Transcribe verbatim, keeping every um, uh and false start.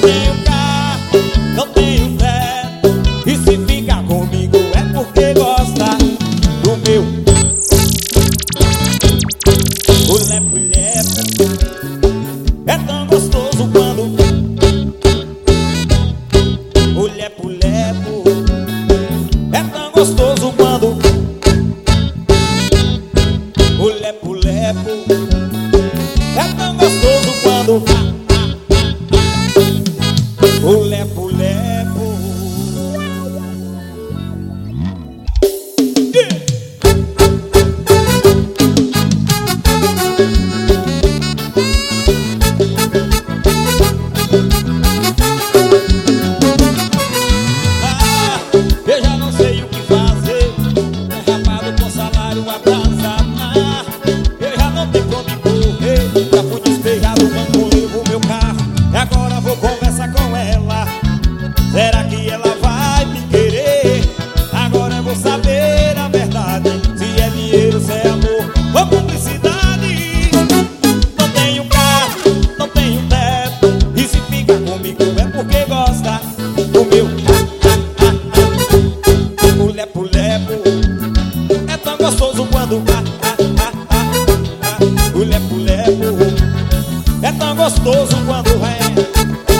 tenho carro, não tenho teto, e se fica comigo é porque gosta do meu. O lepo-lepo é tão gostoso quando o lepo-lepo é tão gostoso quando o lepo-lepo é tão gostoso quando o lepo-lepo. Ah, eu já não sei o que fazer, derrapado com salário atrasado. Ah, eu já não tenho como correr, já fui despejado quando levo meu carro. E agora vou conversar com ela. Será que ela vai me querer? Agora eu vou saber a verdade, se é dinheiro, se é amor ou cumplicidade. Não tenho carro, não tenho teto, e se fica comigo é porque gosta do meu. O lepo-lepo é tão gostoso quando ah, ah, ah, ah, ah. O lepo-lepo é tão gostoso quando é.